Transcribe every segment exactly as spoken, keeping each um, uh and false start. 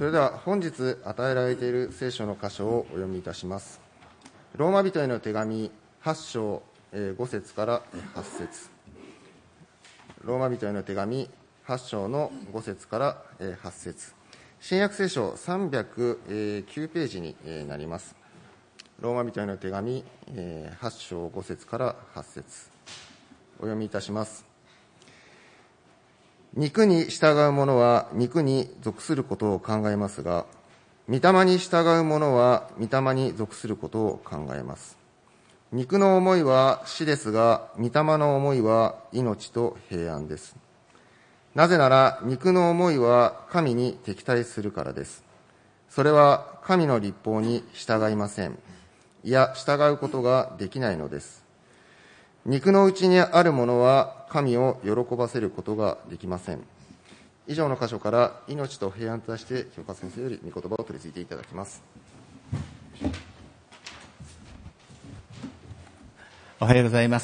それでは本日与えられている聖書の箇所をお読みいたします。ローマ人への手紙はち章ご節からはち節。ローマ人への手紙はち章のご節からはち節。新約聖書さんびゃくきゅうページになります。ローマ人への手紙はち章ご節からはち節。お読みいたします。肉に従う者は肉に属することを考えますが、御霊に従う者は御霊に属することを考えます。肉の思いは死ですが、御霊の思いは命と平安です。なぜなら肉の思いは神に敵対するからです。それは神の律法に従いません。いや、従うことができないのです。肉のうちにあるものは神を喜ばせることができません。以上の箇所から命と平安として清川先生より御言葉を取り次いでいただきます。 おはようございます。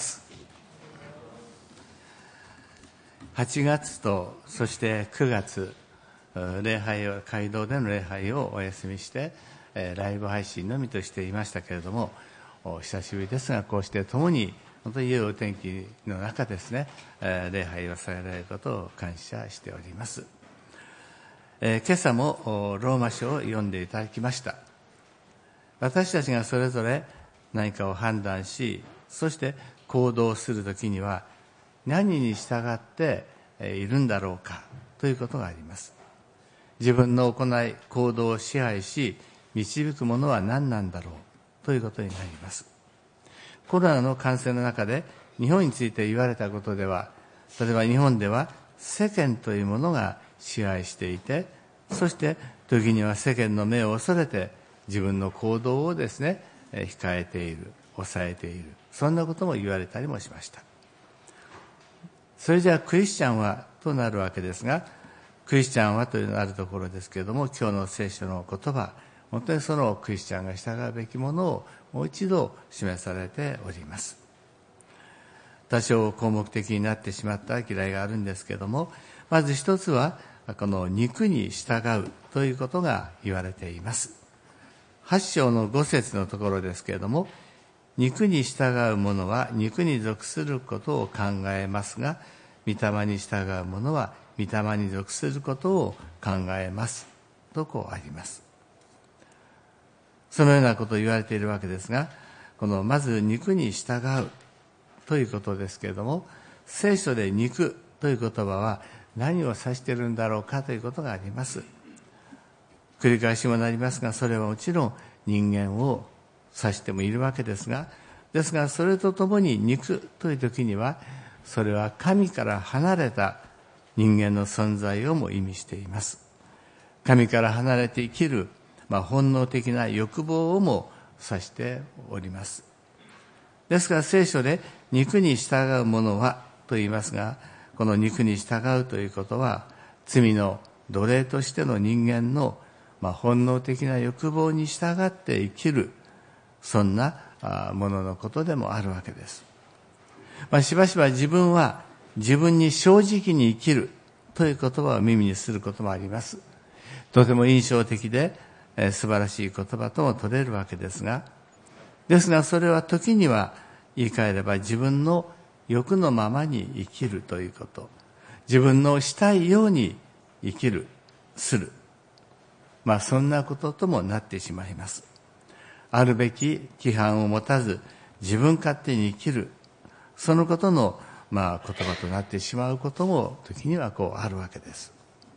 はちがつとそしてくがつ礼拝を街道での礼拝をお休みしてライブ配信のみとしていましたけれども、お久しぶりですがこうして共に本当に良いお天気の中ですね、礼拝をされられることを感謝しております。えー、今朝もローマ書を読んでいただきました。私たちがそれぞれ何かを判断し、そして行動するときには何に従っているんだろうかということがあります。自分の行い、行動を支配し、導くものは何なんだろうということになります。コロナの感染の中で日本について言われたことでは、例えば日本では世間というものが支配していて、そして時には世間の目を恐れて自分の行動をですね、控えている、抑えている、そんなことも言われたりもしました。それじゃあクリスチャンはとなるわけですが、クリスチャンはというのがあるところですけれども、今日の聖書の言葉、本当にそのクリスチャンが従うべきものをもう一度示されております。多少項目的になってしまった嫌いがあるんですけれども、まず一つはこの肉に従うということが言われています。はち章のご節のところですけれども、肉に従う者は肉に属することを考えますが、御霊に従う者は御霊に属することを考えますとこうあります。そのようなことを言われているわけですが、このまず肉に従うということですけれども、聖書で肉という言葉は何を指しているんだろうかということがあります。繰り返しもなりますが、それはもちろん人間を指してもいるわけですが、ですがそれとともに肉という時には、それは神から離れた人間の存在をも意味しています。神から離れて生きるまあ、本能的な欲望をも指しております。ですから聖書で肉に従う者はと言いますが、この肉に従うということは罪の奴隷としての人間のまあ本能的な欲望に従って生きる、そんなもののことでもあるわけです。まあ、しばしば自分は自分に正直に生きるという言葉を耳にすることもあります。とても印象的でえー、素晴らしい言葉とも取れるわけですが、ですがそれは時には言い換えれば自分の欲のままに生きるということ、自分のしたいように生きる、する、まあそんなことともなってしまいます。あるべき規範を持たず自分勝手に生きる、そのことのまあ言葉となってしまうことも時にはこうあるわけです。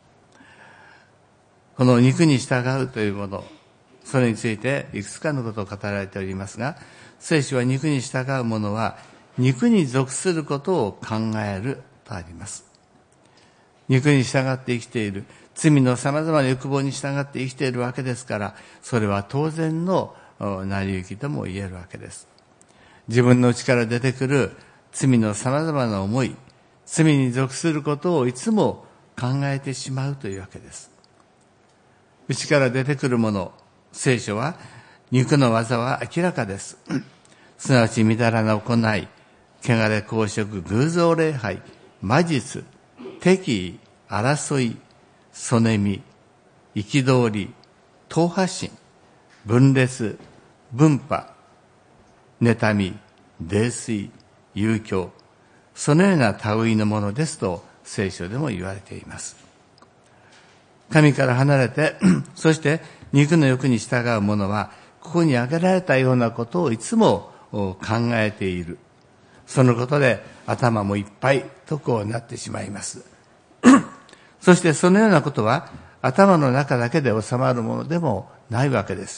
この肉に従うというもの、それについていくつかのことを語られておりますが、聖書は肉に従う者は肉に属することを考えるとあります。肉に従って生きている、罪の様々な欲望に従って生きているわけですから、それは当然の成り行きとも言えるわけです。自分の内から出てくる罪の様々な思い、罪に属することをいつも考えてしまうというわけです。内から出てくるもの、聖書は肉の技は明らかです。すなわちみだらな行い、汚れ公職、偶像礼拝、魔術、敵意、争い、そねみ、 憤り、党派心、分裂、分派、妬み、泥酔、遊興、そのような類のものですと聖書でも言われています。神から離れて、そして肉の欲に従う者は、ここに挙げられたようなことをいつも考えている。そのことで頭もいっぱいとこうなってしまいます。そしてそのようなことは頭の中だけで収まるものでもないわけです。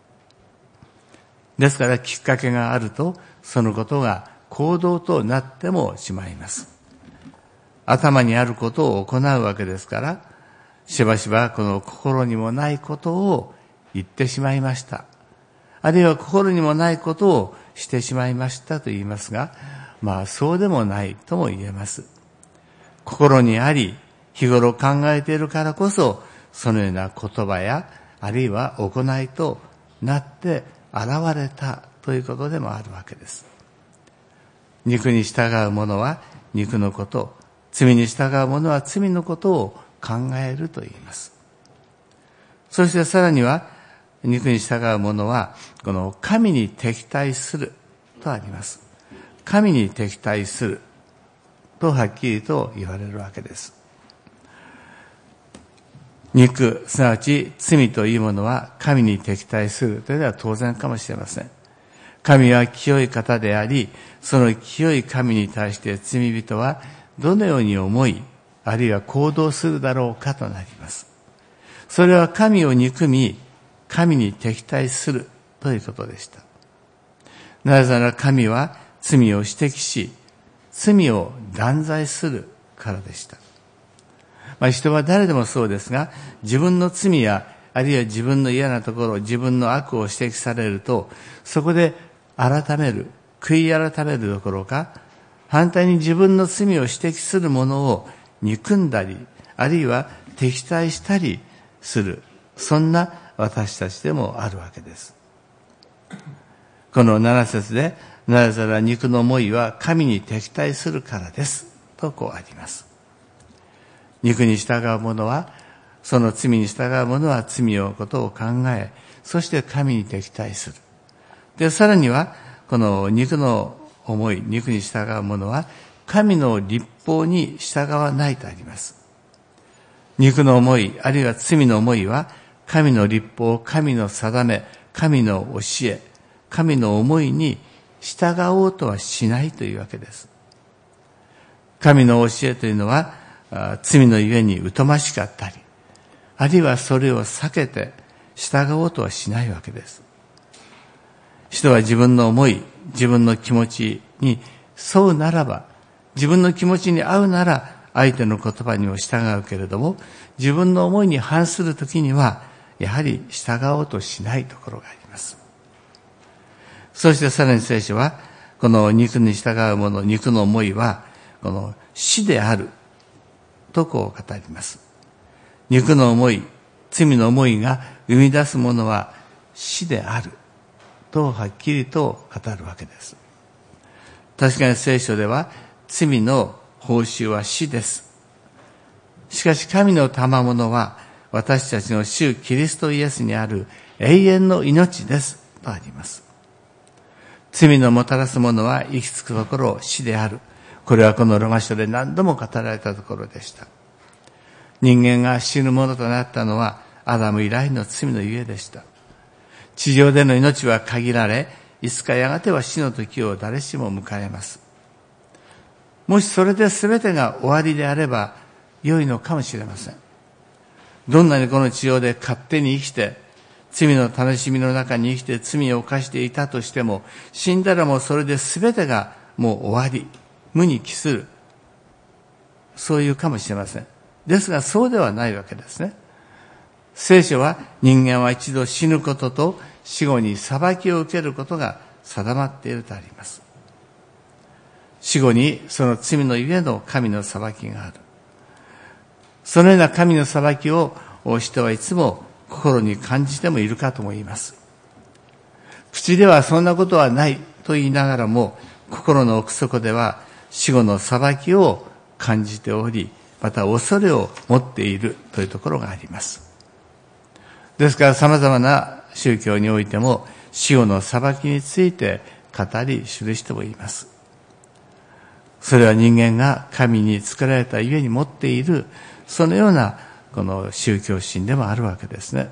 ですからきっかけがあると、そのことが行動となってもしまいます。頭にあることを行うわけですから、しばしばこの心にもないことを言ってしまいました。あるいは心にもないことをしてしまいましたと言いますが、まあそうでもないとも言えます。心にあり、日頃考えているからこそ、そのような言葉や、あるいは行いとなって現れたということでもあるわけです。肉に従う者は肉のこと、罪に従う者は罪のことを考えると言います。そしてさらには、肉に従う者は、この神に敵対するとあります。神に敵対するとはっきりと言われるわけです。肉、すなわち罪というものは神に敵対するというのは当然かもしれません。神は清い方であり、その清い神に対して罪人はどのように思い、あるいは行動するだろうかとなります。それは神を憎み、神に敵対するということでした。なぜなら神は罪を指摘し、罪を断罪するからでした。まあ、人は誰でもそうですが、自分の罪や、あるいは自分の嫌なところ、自分の悪を指摘されると、そこで改める、悔い改めるどころか、反対に自分の罪を指摘するものを憎んだり、あるいは敵対したりする、そんな私たちでもあるわけです。このなな節で、なぜなら肉の思いは神に敵対するからです、とこうあります。肉に従う者は、その罪に従う者は罪のことを考え、そして神に敵対する。で、さらには、この肉の思い、肉に従う者は、神の律法に従わないとあります。肉の思い、あるいは罪の思いは、神の律法、神の定め、神の教え、神の思いに従おうとはしないというわけです。神の教えというのは、罪のゆえに疎ましかったり、あるいはそれを避けて従おうとはしないわけです。人は自分の思い、自分の気持ちに沿うならば、自分の気持ちに合うなら相手の言葉にも従うけれども、自分の思いに反するときには、やはり従おうとしないところがあります。そしてさらに聖書は、この肉に従う者、肉の思いは、この死であるとこう語ります。肉の思い、罪の思いが生み出すものは死であるとはっきりと語るわけです。確かに聖書では罪の報酬は死です。しかし神の賜物は私たちの主キリストイエスにある永遠の命ですとあります。罪のもたらすものは行き着くところ死である。これはこのロマ書で何度も語られたところでした。人間が死ぬものとなったのはアダム以来の罪のゆえでした。地上での命は限られ、いつかやがては死の時を誰しも迎えます。もしそれで全てが終わりであれば良いのかもしれません。どんなにこの地上で勝手に生きて、罪の楽しみの中に生きて罪を犯していたとしても、死んだらもうそれで全てがもう終わり、無に帰する。そういうかもしれません。ですがそうではないわけですね。聖書は人間は一度死ぬことと死後に裁きを受けることが定まっているとあります。死後にその罪のゆえの神の裁きがある。そのような神の裁きを人はいつも心に感じてもいるかとも言います。口ではそんなことはないと言いながらも、心の奥底では死後の裁きを感じており、また恐れを持っているというところがあります。 ですから様々な宗教においても死後の裁きについて語り記してもいます。それは人間が神に作られたゆえに持っているそのようなこの宗教心でもあるわけですね。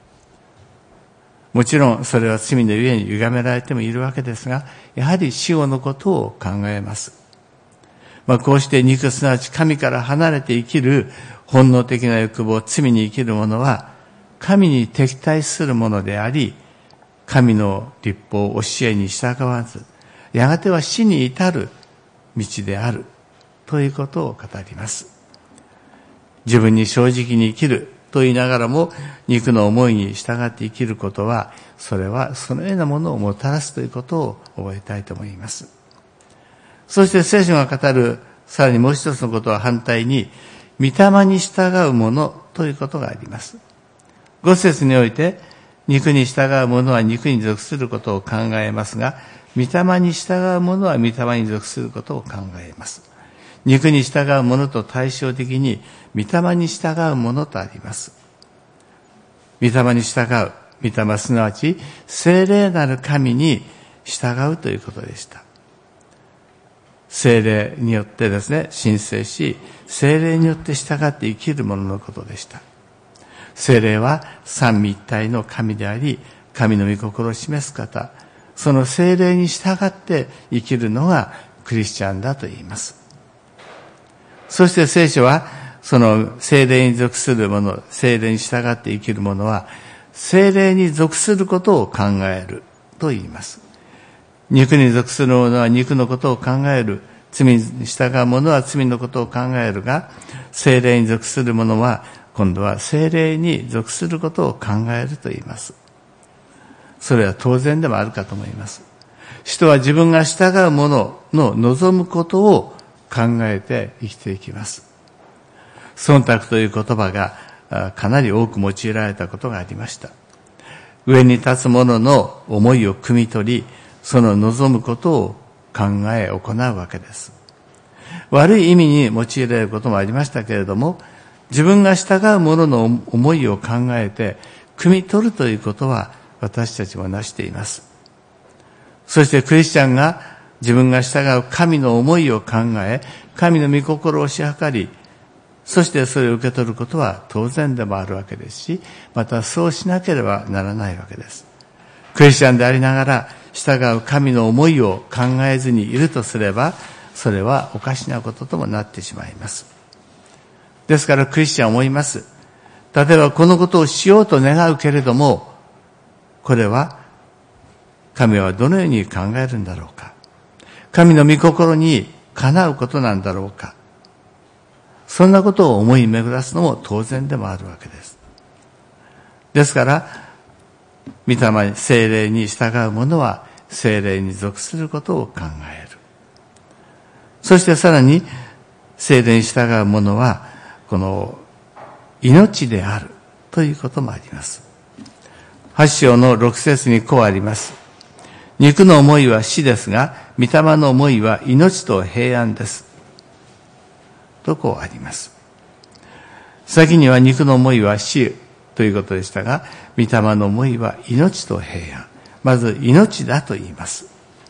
もちろんそれは罪のゆえに歪められてもいるわけですが、やはり死後のことを考えます。まあ、こうして肉すなわち神から離れて生きる本能的な欲望、罪に生きる者は神に敵対するものであり、神の律法、教えに従わず、やがては死に至る道であるということを語ります。自分に正直に生きると言いながらも肉の思いに従って生きることは、それはそのようなものをもたらすということを覚えたいと思います。そして聖書が語るさらにもう一つのことは反対に、御霊に従う者ということがあります。五節において肉に従う者は肉に属することを考えますが、御霊に従う者は御霊に属することを考えます。肉に従う者と対照的に御霊に従う者とあります。御霊に従う、御霊すなわち聖霊なる神に従うということでした。聖霊によってですね、申請し、聖霊によって従って生きる者のことでした。聖霊は三位一体の神であり、神の御心を示す方、その聖霊に従って生きるのがクリスチャンだと言います。そして聖書は、その聖霊に属する者、聖霊に従って生きる者は、聖霊に属することを考えると言います。肉に属する者は肉のことを考える。罪に従う者は罪のことを考えるが、聖霊に属する者は、今度は聖霊に属することを考えると言います。それは当然でもあるかと思います。人は自分が従う者の望むことを考えて生きていきます。忖度という言葉がかなり多く用いられたことがありました。上に立つ者の思いを汲み取り、その望むことを考え行うわけです。悪い意味に用いられることもありましたけれども、自分が従う者の思いを考えて汲み取るということは私たちもなしています。そしてクリスチャンが自分が従う神の思いを考え、神の御心をし計り、そしてそれを受け取ることは当然でもあるわけですし、またそうしなければならないわけです。クリスチャンでありながら従う神の思いを考えずにいるとすれば、それはおかしなことともなってしまいます。ですからクリスチャンは思います。例えばこのことをしようと願うけれども、これは神はどのように考えるんだろうか。神の御心にかなうことなんだろうか。そんなことを思い巡らすのも当然でもあるわけです。ですから、御霊、聖霊に従う者は聖霊に属することを考える。そしてさらに、聖霊に従う者は、この命であるということもあります。八章の六節にこうあります。肉の思いは死ですが、御霊の思いは命と平安です。とこうあります。先には肉の思いは死ということでしたが、御霊の思いは命と平安。まず命だと言います。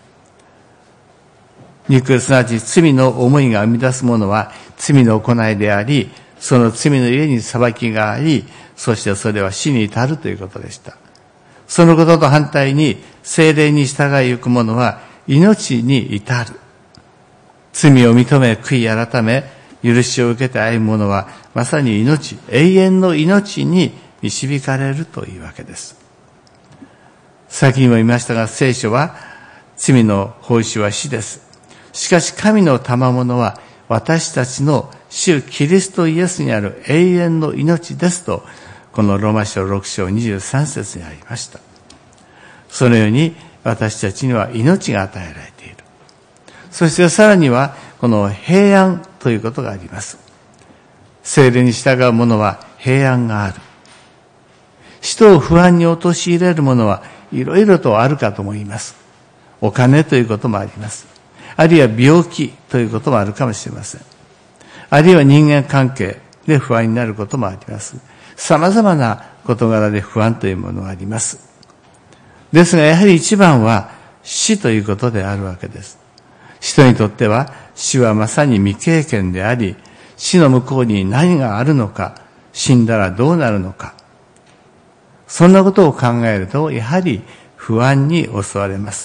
肉、すなわち罪の思いが生み出すものは罪の行いであり、その罪のゆえに裁きがあり、そしてそれは死に至るということでした。そのことと反対に、聖霊に従い行く者は命に至る。罪を認め、悔い改め、許しを受けて歩む者は、まさに命、永遠の命に導かれるというわけです。先にも言いましたが、聖書は、罪の報酬は死です。しかし神の賜物は、私たちの主キリストイエスにある永遠の命ですと、このローマ書ろく章にじゅうさん節にありました。そのように私たちには命が与えられている。そしてさらにはこの平安ということがあります。聖霊に従う者は平安がある。人を不安に陥れるものはいろいろとあるかと思います。お金ということもあります。あるいは病気ということもあるかもしれません。あるいは人間関係で不安になることもあります。様々な事柄で不安というものがあります。ですがやはり一番は死ということであるわけです。人にとっては死はまさに未経験であり、死の向こうに何があるのか、死んだらどうなるのか、そんなことを考えるとやはり不安に襲われます。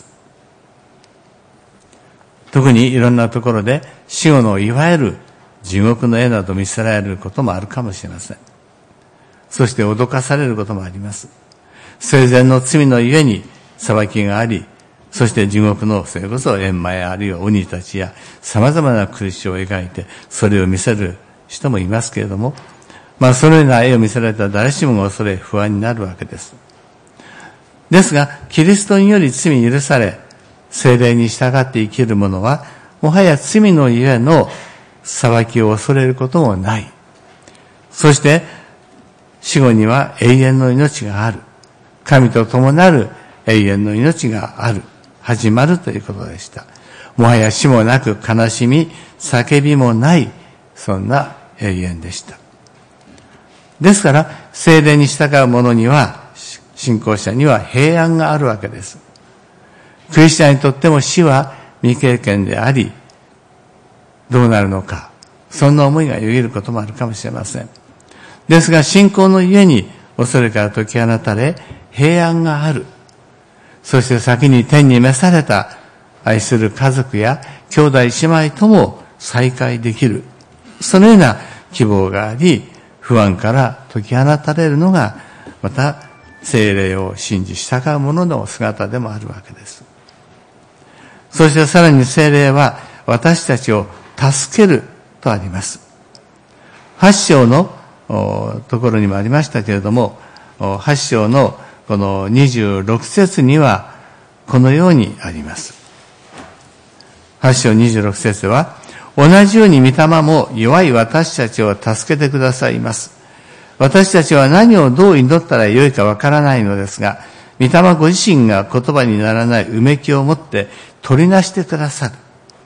特にいろんなところで死後のいわゆる地獄の絵など見せられることもあるかもしれません。そして脅かされることもあります。生前の罪のゆえに裁きがあり、そして地獄のそれこそ閻魔やあるいは鬼たちや様々な苦しを描いてそれを見せる人もいますけれども、まあそのような絵を見せられたら誰しもが恐れ不安になるわけです。ですがキリストにより罪許され聖霊に従って生きる者はもはや罪のゆえの裁きを恐れることもない。そして死後には永遠の命がある。神と共なる永遠の命がある。始まるということでした。もはや死もなく悲しみ、叫びもない、そんな永遠でした。ですから、聖霊に従う者には、信仰者には平安があるわけです。クリスチャンにとっても死は未経験であり、どうなるのか、そんな思いがよぎることもあるかもしれません。ですが、信仰のゆえに恐れから解き放たれ、平安がある。そして先に天に召された愛する家族や兄弟姉妹とも再会できる。そのような希望があり、不安から解き放たれるのが、また聖霊を信じ従う者の姿でもあるわけです。そしてさらに聖霊は私たちを助けるとあります。八章のところにもありましたけれども、八章のこのにじゅうろく節にはこのようにあります。八章にじゅうろく節は、同じように御霊も弱い私たちを助けてくださいます。私たちは何をどう祈ったらよいかわからないのですが、御霊ご自身が言葉にならないうめきを持って取りなしてくださる。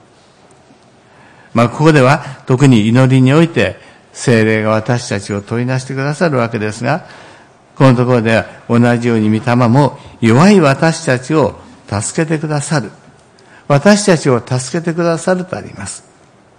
まあ、ここでは特に祈りにおいて聖霊が私たちを取りなしてくださるわけですが、このところでは同じように御霊も弱い私たちを助けてくださる。私たちを助けてくださるとあります。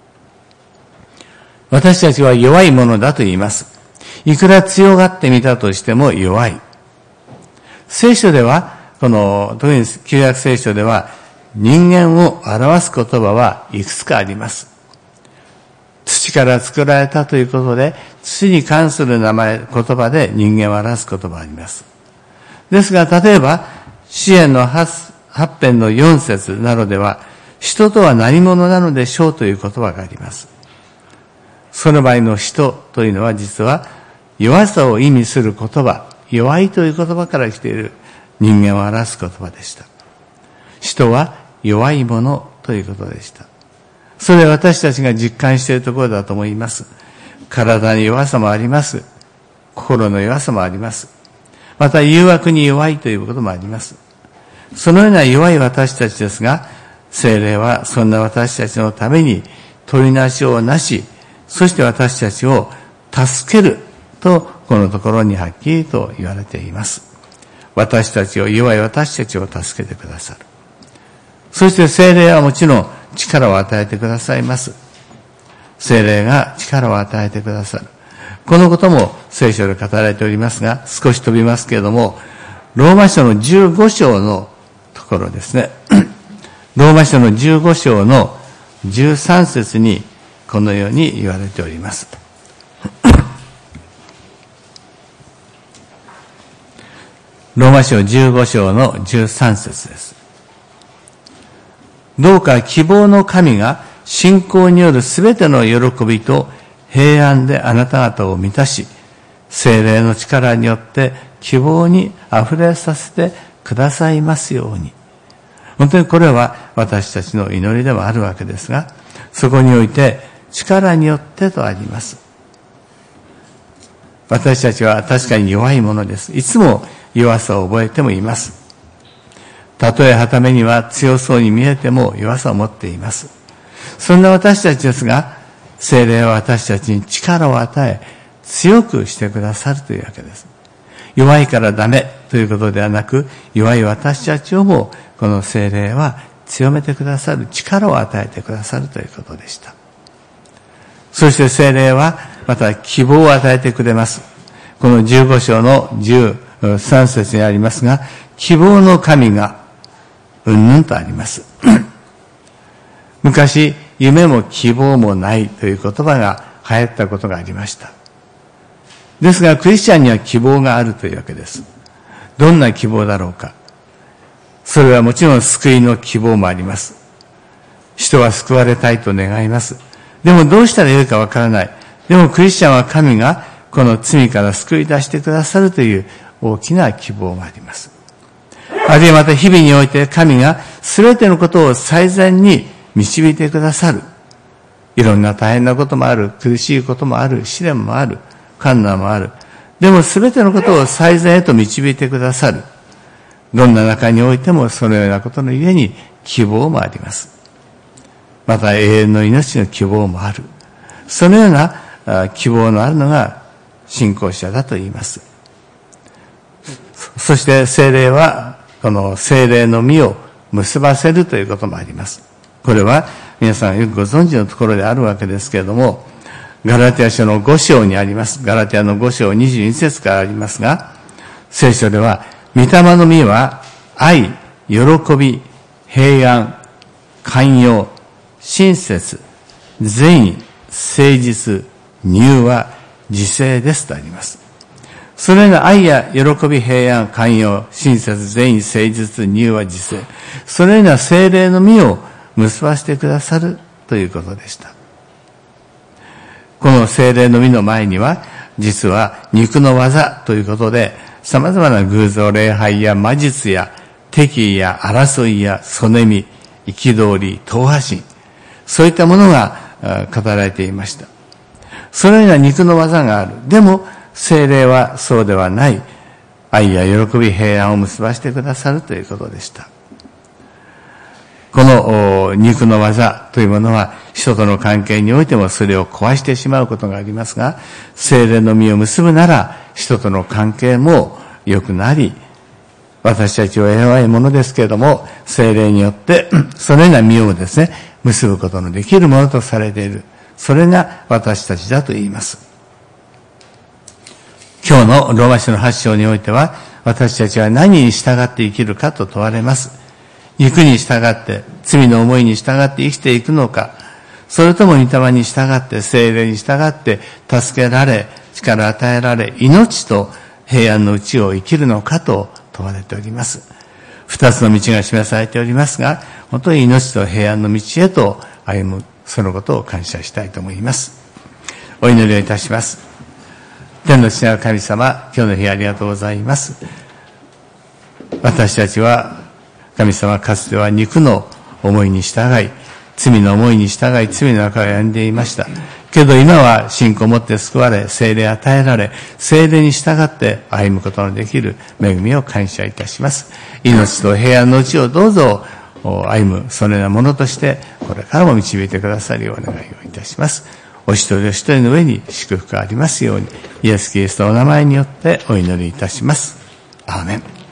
私たちは弱いものだと言います。いくら強がってみたとしても弱い。聖書では、この、特に旧約聖書では、人間を表す言葉はいくつかあります。土から作られたということで、土に関する名前、言葉で人間を表す言葉があります。ですが、例えば、詩篇の八編の四節などでは、人とは何者なのでしょうという言葉があります。その場合の人というのは実は弱さを意味する言葉、弱いという言葉から来ている人間を表す言葉でした。人は弱いものということでした。それは私たちが実感しているところだと思います。体に弱さもあります。心の弱さもあります。また誘惑に弱いということもあります。そのような弱い私たちですが、聖霊はそんな私たちのために取りなしをなし、そして私たちを助けるとこのところにはっきりと言われています。私たちを、弱い私たちを助けてくださる。そして聖霊はもちろん力を与えてくださいます。聖霊が力を与えてくださる。このことも聖書で語られておりますが、少し飛びますけれども、ローマ書のじゅうご章のところですね。ローマ書のじゅうご章のじゅうさん節にこのように言われております。ローマ書じゅうご章のじゅうさん節です。どうか希望の神が信仰によるすべての喜びと平安であなた方を満たし、聖霊の力によって希望にあふれさせてくださいますように。本当にこれは私たちの祈りでもあるわけですが、そこにおいて力によってとあります。私たちは確かに弱いものです。いつも弱さを覚えてもいます。たとえはためには強そうに見えても弱さを持っています。そんな私たちですが、聖霊は私たちに力を与え、強くしてくださるというわけです。 弱いからダメということではなく、弱い私たちをもこの聖霊は強めてくださる、力を与えてくださるということでした。そして聖霊はまた希望を与えてくれます。このじゅうご章のじゅうさん節にありますが、希望の神がうんぬんとあります。昔、夢も希望もないという言葉が流行ったことがありました。ですが、クリスチャンには希望があるというわけです。どんな希望だろうか。それはもちろん救いの希望もあります。人は救われたいと願います。でもどうしたらよいかわからない。でもクリスチャンは神がこの罪から救い出してくださるという大きな希望があります。あるいはまた日々において神が全てのことを最善に導いてくださる。いろんな大変なこともある、苦しいこともある、試練もある、困難もある。でも全てのことを最善へと導いてくださる。どんな中においてもそのようなことのゆえに希望もあります。また永遠の命の希望もある。そのような希望のあるのが信仰者だと言います。そして聖霊はこの聖霊の実を結ばせるということもあります。これは皆さんよくご存知のところであるわけですけれども、ガラテヤ書のご章にあります。ガラテヤのご章にじゅうに節からありますが、聖書では、御霊の実は愛、喜び、平安、寛容、親切、善意、誠実、柔和、自制ですとあります。そのような愛や喜び、平安、寛容、親切、善意、誠実、柔和、自制。そのような聖霊の実を結ばせてくださるということでした。この聖霊の実の前には、実は肉の技ということで、様々な偶像礼拝や魔術や敵意や争いやそねみ、憤り、党派心、そういったものが語られていました。そのような肉の技がある。でも、聖霊はそうではない。愛や喜び、平安を結ばせてくださるということでした。この肉の技というものは人との関係においてもそれを壊してしまうことがありますが、聖霊の実を結ぶなら人との関係も良くなり、私たちは弱いものですけれども、聖霊によってそのような実をですね、結ぶことのできるものとされている。それが私たちだと言います。今日のローマ書のはち章においては、私たちは何に従って生きるかと問われます。肉に従って、罪の思いに従って生きていくのか、それとも御霊に従って、聖霊に従って、助けられ、力与えられ、命と平安のうちを生きるのかと問われております。二つの道が示されておりますが、本当に命と平安の道へと歩む、そのことを感謝したいと思います。お祈りをいたします。天の父なる神様、今日の日ありがとうございます。私たちは、神様かつては肉の思いに従い、罪の思いに従い、罪の中を病んでいました。けど今は信仰を持って救われ、聖霊与えられ、聖霊に従って歩むことのできる恵みを感謝いたします。命と平安のうちをどうぞ歩む、そのようなものとして、これからも導いてくださるようお願いをいたします。お一人お一人の上に祝福がありますように、イエス・キリストのお名前によってお祈りいたします。アーメン。